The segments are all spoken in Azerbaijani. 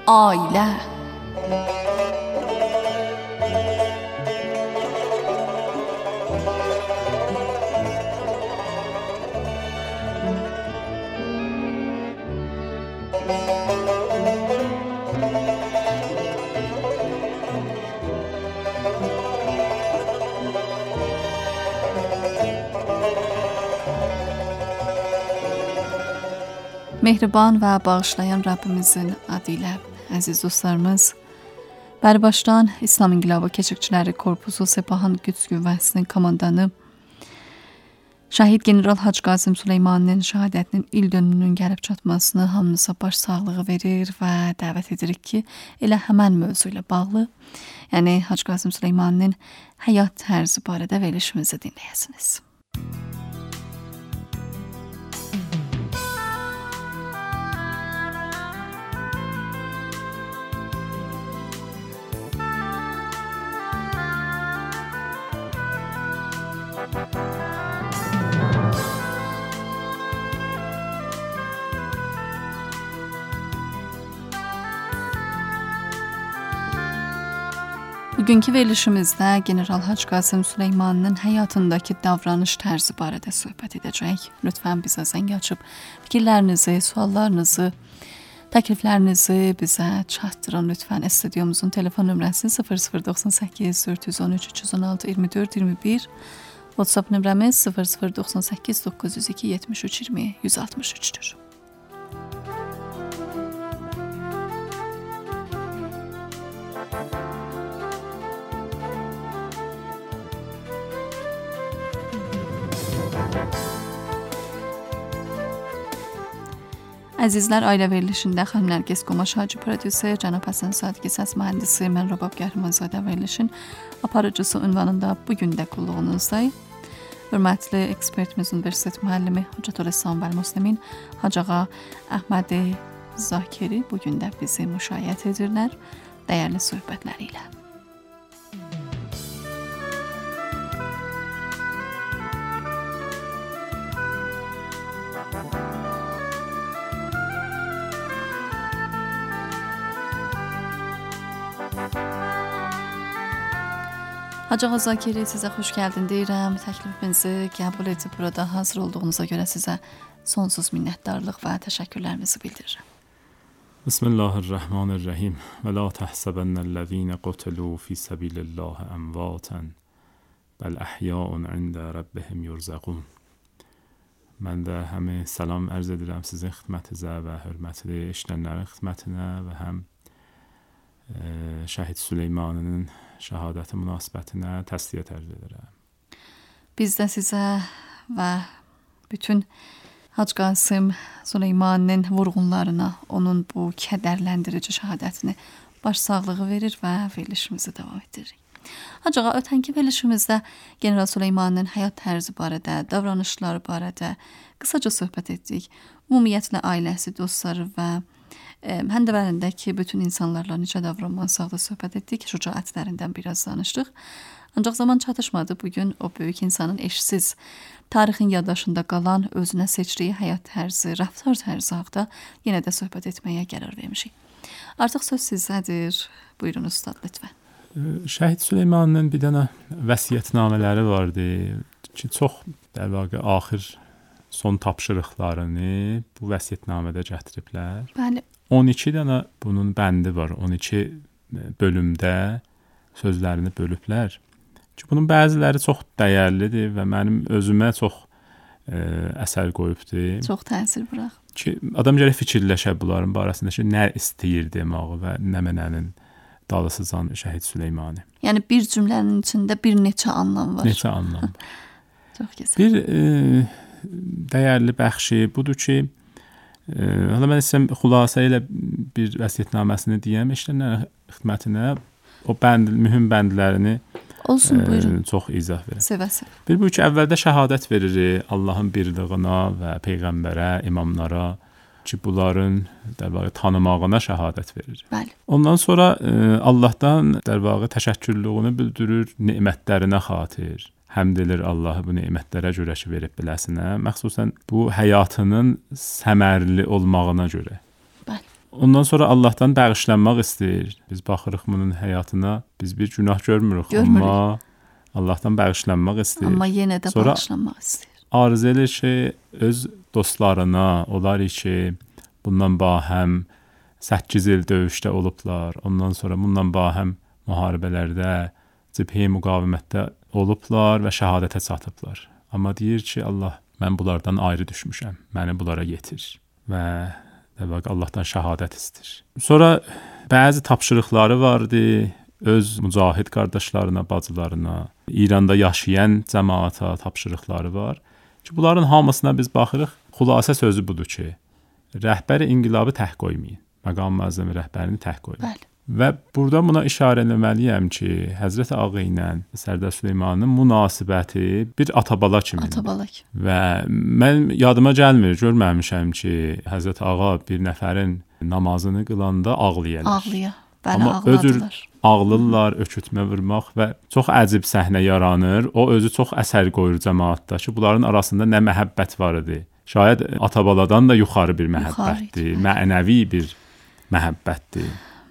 ailə. Mehriban və bağışlayan Rabbimizin adı ilə, əziz dostlarımız, bəri başdan İslam İnqilabı Keşikçiləri Korpusu Sepahın Qüds Qüvvəsinin komandanı Şəhid General Hacı Qasım Süleymaninin şəhadətinin il dönümünün gəlib çatmasını hamınıza baş sağlığı verir və dəvət edirik ki, elə həmən mövzu ilə bağlı, yəni Hacı Qasım Süleymaninin həyat tərzi barədə verilişimizi dinləyəsiniz. Bugünkü verilişimizdə General Hacı Qasım Süleymaninin həyatındakı davranış tərzi barədə söhbət edəcək. Lütfən bizə zəng açıb fikirlərinizi, suallarınızı, təkliflərinizi bizə çatdırın. Lütfən stüdyomuzun telefon nömrəsi 0098 413 316 24 21, WhatsApp nömrəmiz 0098 902 73 20 163'dür. Əzizlər, ailə verilişində xanım Nərgiz Qomaş Hacı prodüser, cənab Həsən Sadiqi səs mühəndisi, mən Rəbab Qəhrəmanzadə verilişin aparıcısı ünvanında bugün də qulluğunuzdayım. Hörmətli ekspertimiz Universitet müəllimi Hacətül Sambəl Müslimin Hacağa Əhmədi Zakiri bugün də bizi müşayiət edirlər dəyərli söhbətləri ilə. Hacı Ağa Zakiri, sizə xoş gəldin deyirəm. Təklifimizi qəbul edib burada hazır olduğunuza görə sizə sonsuz minnətdarlıq və təşəkkürlərimizi bildirirəm. Bismillahirrahmanirrahim. Və la təhsəbənnəl-ləzīnə qutulu fi səbilillah əmvətən bəl əhyəun ində Rabbihim yurzəqun. Mən də həmi salam ərz edirəm sizin xidmətinizə və hörmətli işlənlərin xidmətinə və həm Şəhid Süleymanının şəhadəti münasibətinə təsliyyət ərz edirəm. Biz də sizə və bütün Hacı Qasım Süleymanının vurğunlarına, onun bu kədərləndirici şəhadətini baş sağlığı verir və verilişimizi davam etdiririk. Hacı Ağa, ötənki verilişimizdə General Süleymanının həyat tərzi barədə, davranışları barədə qısaca söhbət etdik. Ümumiyyətlə ailəsi, dostları və həm də bərindəki bütün insanlarla necə davranmasaqda söhbət etdik, şücaətlərindən biraz danışdıq. Ancaq zaman çatışmadı. Bugün o böyük insanın eşsiz, tarixin yaddaşında qalan özünə seçdiyi həyat tərzi, rəftar tərzi haqda yenə də söhbət etməyə qərar vermişik. Artıq söz sizdədir. Buyurun ustad, lütfən. Şəhid Süleymanın bir dənə vəsiyyətnamələri vardı ki, çox der vaqiə axır son tapşırıqlarını bu vəsiyyətnamədə gətiriblər. Bəli. 12 dənə bunun bəndi var. 12 bölümdə sözlərini bölüblər. Ki, bunun bəziləri çox dəyərlidir və mənim özümə çox əsər qoyubdur. Çox təsir bıraq. Ki, adam gərək fikirləşə bunların barəsində ki, nə istəyir deməyi və nə mənənin dalısızan Şəhid Süleymanı. Yəni bir cümlənin içində bir neçə anlam var. Neçə anlam. Çox gözəl. Bir dəyərli bəxşi budur ki, hala mən istəyəm xülasə ilə bir vəsiyyətnaməsini deyəm, işlənlərin xidmətinə o mühüm bəndlərini olsun, buyurun. Çox izah verir. Sevəsə. Bir bu ki, əvvəldə şəhadət verir Allahın birliyinə və Peyğəmbərə, imamlara ki, bunların tanımağına şəhadət verir. Bəli. Ondan sonra Allahdan təşəkkürlüyünü bildirir, nemətlərinə xatir. Həmd edir Allahı bu nemətlərə görə ki, verib biləsinə, məxsusən bu həyatının səmərli olmağına görə. Bəli. ondan sonra Allahdan bağışlanmaq istəyir. Biz baxırıq bunun həyatına, biz bir günah görmürük. Amma Allahdan bağışlanmaq istəyir. Amma yenə də sonra bağışlanmaq istəyir. Arzu edir ki, öz dostlarına, onlar ki, bundan bahəm 8 il döyüşdə olublar. Ondan sonra bundan bahəm müharibələrdə, cibhə müqavimətdə olublar və şəhadətə çatıblar. Amma deyir ki, Allah, mən bunlardan ayrı düşmüşəm. Məni bunlara yetir. Və Allahdan şəhadət istəyir. Sonra bəzi tapşırıqları vardı. Öz mücahid qardaşlarına, bacılarına, İranda yaşayan cəmaata tapşırıqları var. Ki, bunların hamısına biz baxırıq. Xülasə sözü budur ki, rəhbəri inqilabı tək qoymayın. Məqam müəzzəmi rəhbərini tək qoyun. Bəli. Və burada buna işarə etməliyəm ki, Həzrət Ağa ilə Sərdar Süleymanın münasibəti bir atabala kimidir. Atabala. Və mən yadıma gəlmir, görməmişəm ki, Həzrət Ağa bir nəfərin namazını qılanda ağlayırlar. Ağlaya. Bəli, amma ağladılar. Ağlırlar, ökütmə vurmaq və çox əcib səhnə yaranır. O özü çox əsər qoyur cəmaatda ki, bunların arasında nə məhəbbət var idi. Şayad atabaladan da yuxarı bir məhəbbətdir, mənəvi bir məhəbbətdir.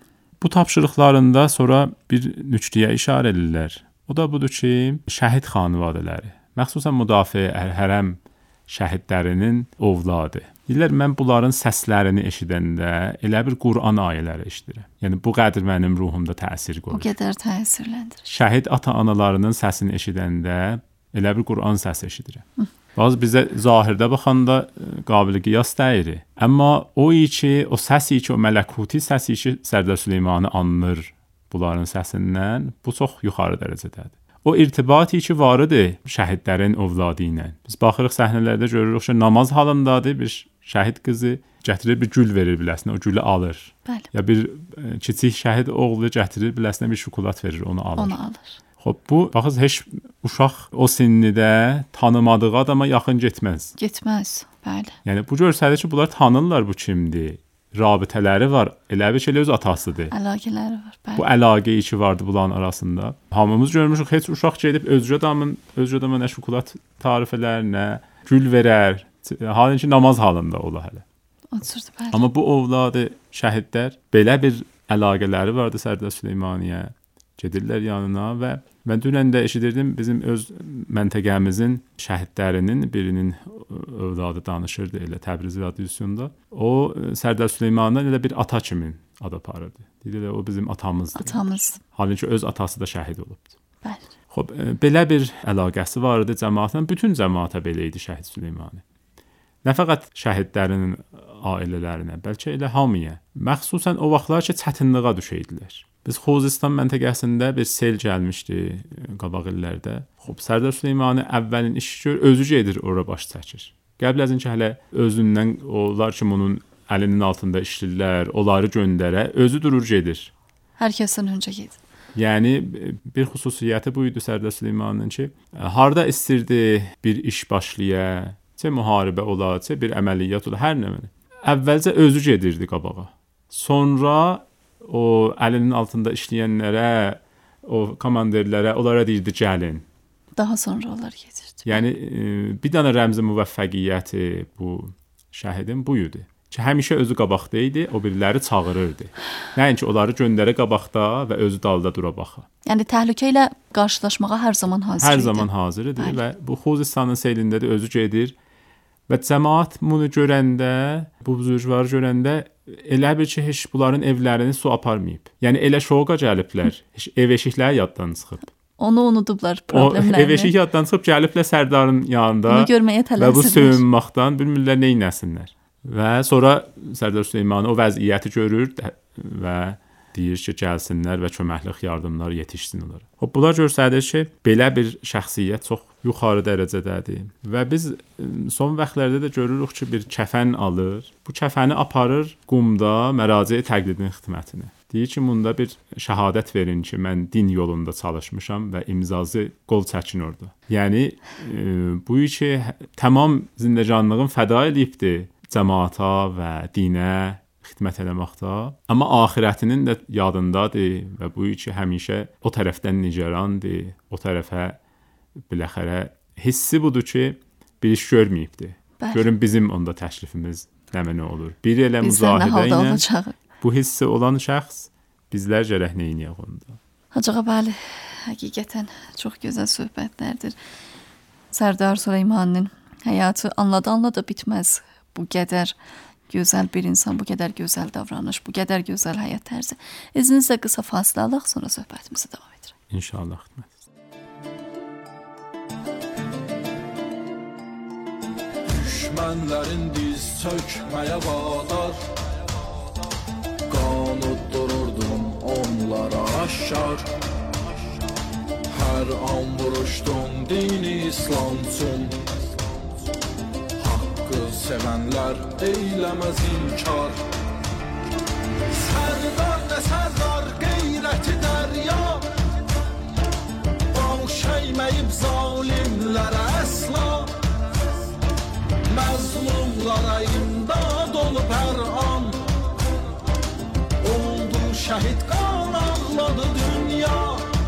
Bu tapşırıqlarında sonra bir nüktəyə işarə edirlər. O da budur ki, şəhid xanvadələri, məxsusən müdafiə hərəm şəhidlərinin ovladı. Deyirlər, mən bunların səslərini eşidəndə elə bir Qur'an ayələri eşidirəm. Yəni, bu qədər mənim ruhumda təsir qoyur. O qədər təsirləndirir. Şəhid ata-analarının səsini eşidəndə elə bir Qur'an səsi eşidirəm. Bazı bizə zahirdə baxanda qabil qiyas deyir. Amma o ki, o səsi ki, o mələkuti səsi ki, Sərdar Süleymanı anılır bunların səsindən, bu çox yuxarı dərəcədədir. O irtibati ki, var idi şəhidlərin ovladı ilə. Biz baxırıq səhnələrdə görürük ki, namaz halındadır bir şəhid qızı gətirir bir gül verir biləsinə, o gülü alır. Bəli. Ya bir kiçik şəhid oğlu gətirir biləsinə bir şokolad verir, onu alır. Onu alır. Xoş, bu baxız heç uşaq o sinnidə tanımadığı adama yaxın getməz. Getməz, bəli. Yəni bu göstərir ki, bunlar tanırlar bu kimdir. Rabitələri var. Elə bir şeylə öz atasıdır. Əlaqələri var, bəli. Bu əlaqə içi vardı bunların arasında. Hamımız görmüşük, heç uşaq gedib özgə adama nə şokolad tarif edər, nə gül verər. Halın ki, namaz halında ola hələ. Oturdu, bəli. Amma bu ovladı şəhidlər belə bir əlaqələri vardı Sərdar Süleymaniyə. Gedirlər yanına və mən dünən də eşidirdim, bizim öz məntəqəmizin şəhidlərinin birinin övladı danışırdı elə Təbriz radiosunda. O Sərdar Süleymandan elə bir ata kimi ad aparırdı. Deyirlər, o bizim atamızdır. Atamız. Halin ki, öz atası da şəhid olubdu. Bəli. Xoş, belə bir əlaqəsi var idi cəmaatla, bütün cəmaata belə idi Şəhid Süleymani. Nə fəqət şəhidlərin ailələrinə, bəlkə elə hamıya. Məxsusən o vaxtlar ki, çətinliyə düşəydilər. Biz Xuzistan məntəqəsində bir sel gəlmişdi qabaq illərdə. Xoş, Sərdar Süleymani əvvəlin işi gör, özü gedir ora baş çəkir. Qəbl əzin ki, hələ özündən onlar ki, onun əlinin altında işlirlər, onları göndərə, özü durur gedir. Hər kəsdən öncə gedir. Yəni bir xüsusiyyəti bu idi Sərdar Süleymanın ki, harda istirdi bir iş başlaya, çə müharibə ola, çə bir əməliyyat ola, hər nə. Əvvəlcə özü gedirdi qabağa. Sonra o əlinin altında işləyənlərə, o komandirlərə, onlara deyirdi gəlin. Daha sonra onlar gedirdi. Yəni bir dənə rəmzi müvəffəqiyyəti bu şəhidin bu idi. Ki həmişə özü qabaqda idi, o biriləri çağırırdı. Nəinki onları göndərə qabaqda və özü dalda dura baxa. Yəni təhlükə ilə qarşılaşmağa hər zaman hazır idi. Hər zaman hazır idi və bu Xuzistanın seylində də özü gedir və cəmaət bunu görəndə, bu buzurgvarı görəndə elə bir ki, heç bunların evlərini su aparmayıb. Yəni elə şoka gəliblər, heç ev eşikləri yaddan çıxıb. Onu unudublar problemlərini. O ev eşik yaddan çıxıb gəliblər Sərdarın yanında. Bunu görməyə tələsirlər. Və bu söyünməkdən bilmirlər nə etsinlər. Və sonra Sərdar Süleymanı o vəziyyəti görür və deyir ki, gəlsinlər və köməklik yardımlar yetişsin onlara. Bunlar göstərir ki, belə bir şəxsiyyət çox yuxarı dərəcədədir. Və biz son vaxtlarda da görürük ki, bir kəfən alır. Bu kəfəni aparır qumda məraciə təqlidin xidmətinə. Deyir ki, bunda bir şəhadət verin ki, mən din yolunda çalışmışam və imzası qol çəkin orada. Yəni bu ki, tamam zindəcanlığın fəda edibdir cəmaata və dinə xidmət eləməkdə, amma axirətinin də yadındadır və bu ki, həmişə o tərəfdən nigarandır, o tərəfə biləxərə hissi budur ki, bir iş görməyibdir. Görün bizim onda təşrifimiz nə mənə olur. Biri elə müzahidə ilə bu hissi olan şəxs bizlər gərək nə edək onda. Hacı ağa, bəli, həqiqətən çox gözəl söhbətlərdir. Sərdar Süleymanın həyatı anlada bitməz. Bu qədər gözəl bir insan, bu qədər gözəl davranış, bu qədər gözəl həyat tərzi. İzninizlə qısa fasilə alaq, sonra söhbətimizi davam edirək. İnşallah. Düşmənlərin diz çökməyə vadar, qanut dururdum onlara aşkar. Hər an vuruşdum dini İslam üçün, haqqı sevənlər eyləməz inkar. Sərdar nə sərdar, qeyrəti dərya, baş əyməyib zalimlərə əsla. Məzlumlara imdad olub hər an, oldu şəhid qan ağladı dünya.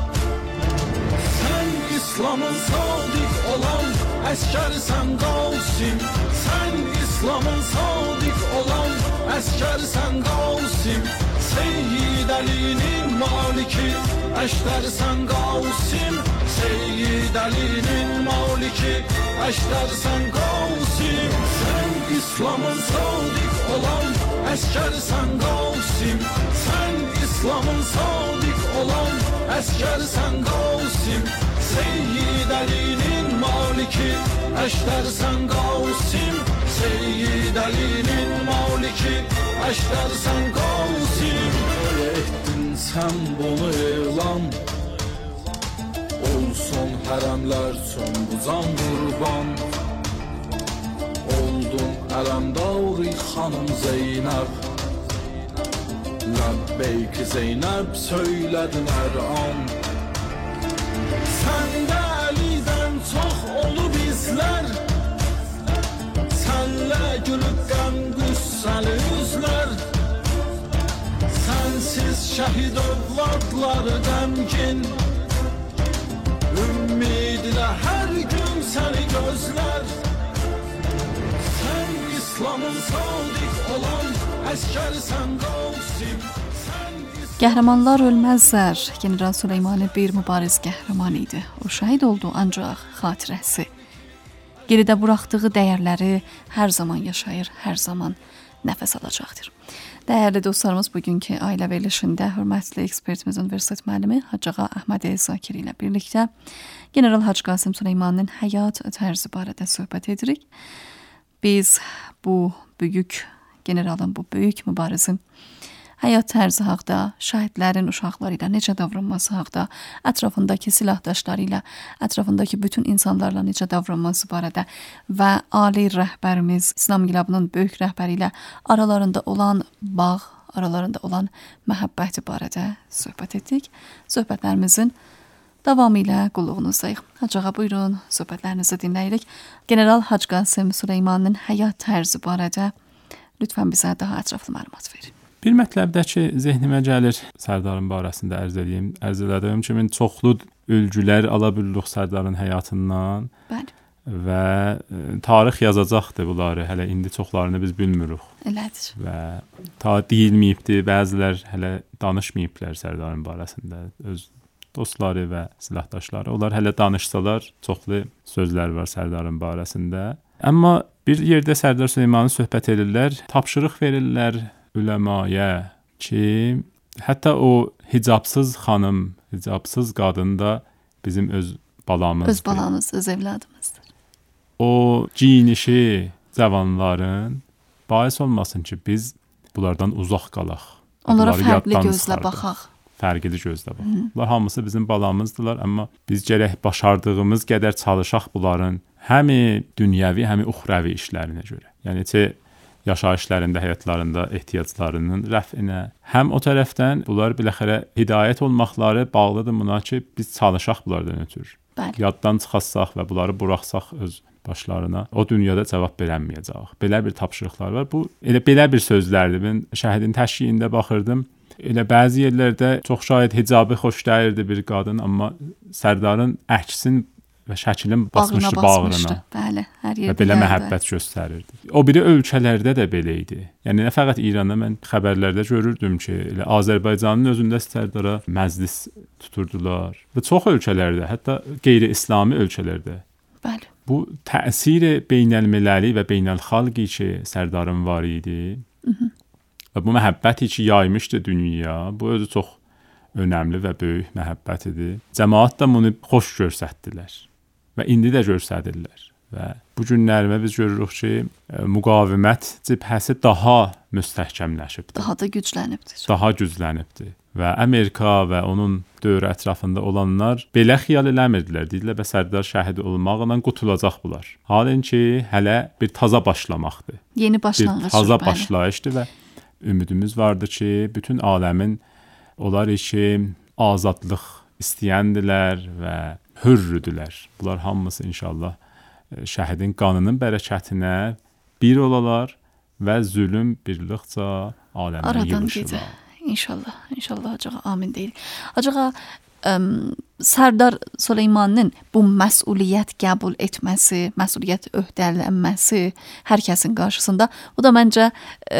Sən İslamın sadiq olan əskərisən Qasim, sən İslamın sadiq olan əskərisən Qasim. Seyyid Əlinin maliki əşdərsən Qasim, Seyyid Əlinin maliki əşdərsən Qasim. Sən İslamın sadiq olan əskərisən Qasim, sən İslamın sadiq olan əskərisən Qasim. Seyyid Əlinin maliki əşdərsən Qasim, Seyyid Əlinin maliki əşdərsən Qasim. Etdin sən bunu elan, olsun hərəmlər üçün bu can qurban. Oldun ələmdari xanım Zeynəb, Ləbbeyk Zeynəb söylədin hər an. Səndə Əlidən çox olub izlər, sənlə gülüb qəm qüssəli üzlər. Sənsiz şəhid övladları qəmgin, ümmidilə hər gün səni gözlər. Sən İslamın sadiq olan əskərisən Qasim. Qəhrəmanlar ölməzlər. General Süleymani bir mübariz qəhrəman idi. O şəhid oldu, ancaq xatirəsi, geridə buraxdığı dəyərləri hər zaman yaşayır, hər zaman nəfəs alacaqdır. Dəyərli dostlarımız, bugünkü ailə verilişində hörmətli ekspertimiz, universitet müəllimi Hacı ağa Əhməd Zakiri ilə birlikdə General Hacı Qasım Süleymaninin həyat tərzi barədə söhbət edirik. Biz bu böyük generalın, bu böyük mübarizin həyat tərzi haqda, şəhidlərin uşaqları ilə necə davranması haqda, ətrafındakı silahdaşları ilə, ətrafındakı bütün insanlarla necə davranması barədə və ali rəhbərimiz İslam İnqilabının böyük rəhbəri ilə aralarında olan bağ, aralarında olan məhəbbəti barədə söhbət etdik. Söhbətlərimizin davamı ilə qulluğunuzdayıq. Hacı ağa, buyurun, söhbətlərinizi dinləyirik. General Hacı Qasım Süleymaninin həyat tərzi barədə lütfən bizə daha ətraflı məlumat verin. Bir mətləbdə ki, zehnimə gəlir Sərdarın barəsində ərz edeyim. Ərz edədiyim kimi çoxlu ülgülər ala bildik Sərdarın həyatından. Bəli. Və tarix yazacaqdır bunları. Hələ indi çoxlarını biz bilmirik. Elədir. Və ta deyilməyibdi, bəzilər hələ danışmayıblar Sərdarın barəsində. Öz dostları və silahdaşları. Onlar hələ danışsalar çoxlu sözlər var Sərdarın barəsində. Amma bir yerdə Sərdar Süleymanı söhbət edirlər, tapşırıq verirlər üləmaya ki, hətta o hicabsız xanım, hicabsız qadın da bizim öz balamızdır. Öz balamız, öz evladımızdır. O giyinişi cavanların bais olmasın ki, biz bunlardan uzaq qalaq. Onlara fərqli gözlə baxaq. Fərqli gözlə baxaq. Bunlar hamısı bizim balamızdılar, amma biz gərək başardığımız qədər çalışaq bunların həmi dünyəvi, həmi uxravi işlərinə görə. Yəni ki, yaşayışlarında, həyatlarında ehtiyaclarının rəfinə. Həm o tərəfdən bunlar biləxərə hidayət olmaqları bağlıdır buna ki, biz çalışaq bunlardan ötür. Bəli. Yaddan çıxarsaq və bunları buraxsaq öz başlarına, o dünyada cavab verəməyəcək. Belə bir tapşırıqlar var. Bu elə belə bir sözlərdir. Mən şəhidin təşyiyində baxırdım. Elə bəzi yerlərdə çox şahid hicabı xoş dəyirdi bir qadın, amma Sərdarın əksin və şəklin basmışdı bağrına. Bəli, hər yerdə. Və belə məhəbbət göstərirdi. O biri ölkələrdə də belə idi. Yəni nə fəqət İranda, mən xəbərlərdə görürdüm ki, elə Azərbaycanın özündə Sərdara məclis tuturdular və çox ölkələrdə, hətta qeyri-İslami ölkələrdə. Bəli. Bu təsiri beynəlmiləli və beynəlxalqi ki, Sərdarın var idi. Və bu məhəbbəti ki, yaymışdı dünya. Bu özü çox önəmli və böyük məhəbbət idi. Cəmaət də bunu xoş göstərdilər və indi də göstərirlər. Və bu günlərimə biz görürük ki, müqavimət cibhəsi daha müstəhkəmləşibdir. Daha da güclənibdir. Daha güclənibdir. Və Amerika və onun dövrü ətrafında olanlar belə xiyal eləmirdilər. Dedilər, bə Sərdar şəhid olmaqla qutulacaq bunlar. Halin ki, hələ bir taza başlamaqdır. Yeni başlanğıc. Bir taza başlayışdır və ümidimiz vardı ki, bütün aləmin onlar ki, azadlıq istəyəndilər və hürrüdülər. Bunlar hamısı inşallah şəhidin qanının bərəkətinə bir olalar və zülm birlikcə aləmə yığışırlar. İnşallah, inşallah acağa amin deyil. Acağa Sərdar Süleymanın bu məsuliyyət qəbul etməsi, məsuliyyət öhdələnməsi hər kəsin qarşısında, bu da məncə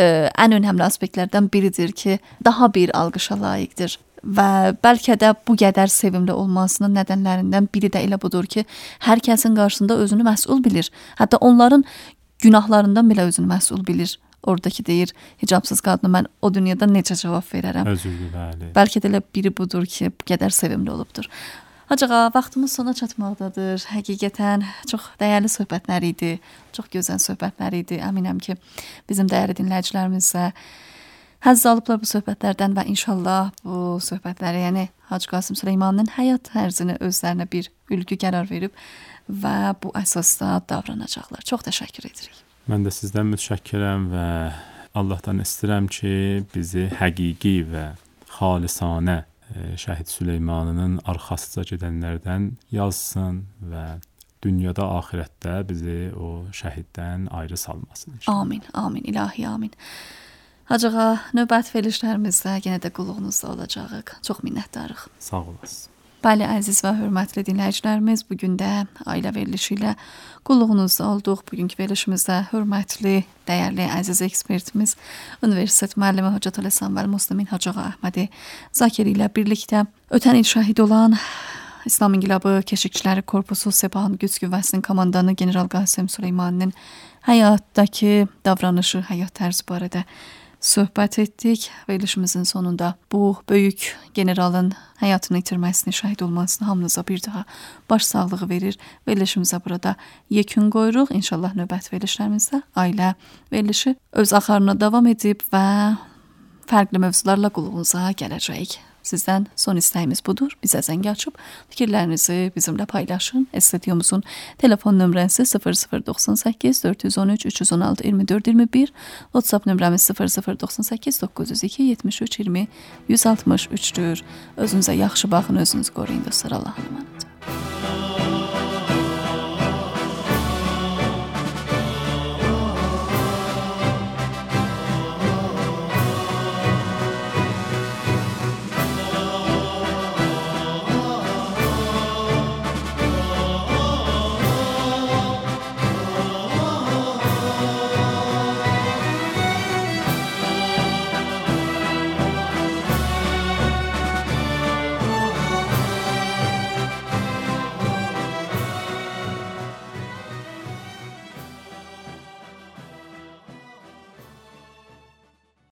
ən önəmli aspektlərdən biridir ki, daha bir alqışa layiqdir. Və bəlkə də bu qədər sevimli olmasının nədənlərindən biri də elə budur ki, hər kəsin qarşısında özünü məsul bilir. Hətta onların günahlarından belə özünü məsul bilir. Oradakı deyir, hicabsız qadına mən o dünyada necə cavab verərəm? Özürlü, bəli. Bəlkə də elə biri budur ki, bu qədər sevimli olubdur. Acağa, vaxtımız sona çatmaqdadır. Həqiqətən çox dəyərli söhbətlər idi. Çox gözəl söhbətlər idi. Əminəm ki, bizim dəyərli dinləyicilərimiz də həzz alıblar bu söhbətlərdən və inşallah bu söhbətləri, yəni Hacı Qasım Süleymanın həyat tərzini özlərinə bir ülgü qərar verib və bu əsasda davranacaqlar. Çox təşəkkür edirik. Mən də sizdən mütşəkkirəm və Allahdan istəyirəm ki, bizi həqiqi və xalisanə şəhid Süleymanının arxasıca gedənlərdən yazsın və dünyada, axirətdə bizi o şəhiddən ayrı salmasın. Amin, amin, ilahi amin. Acağa, növbət verilişlərimizdə yenə də qulluğunuzda olacağıq. Çox minnətdarıq. Sağ olasın. Bəli, əziz və hörmətli dinləyicilərimiz, bugün də ailə verilişi ilə qulluğunuzda olduq. Bugünkü verilişimizdə hörmətli, dəyərli, əziz ekspertimiz, Universitet müəllimi Hocət Ələsənvəl Muslimin Hacığa Əhmədi Zakiri ilə birlikdə ötən il şəhid olan İslam İnqilabı Keşikçiləri Korpusu Sepahın Güc Qüvvəsinin komandanı General Qasım Süleymanın həyatdakı davranışı, həyat tərzi barədə söhbət etdik. Verilişimizin sonunda bu böyük generalın həyatını itirməsini, şəhid olmasını hamınıza bir daha baş sağlığı verir. Verilişimizə burada yekun qoyuruq. İnşallah növbət verilişlərimizdə ailə verilişi öz axarına davam edib və fərqli mövzularla qulluğunuza gələcəyik. Sizdən son istəyimiz budur. Bizə zəng açıb fikirlərinizi bizimlə paylaşın. Studiomuzun telefon nömrəsi 0098 413 316 24 21, WhatsApp nömrəmiz 0098 902 73 20 163-dür. Özünüzə yaxşı baxın, özünüzü qoruyun dostlar. Allah'a emanet.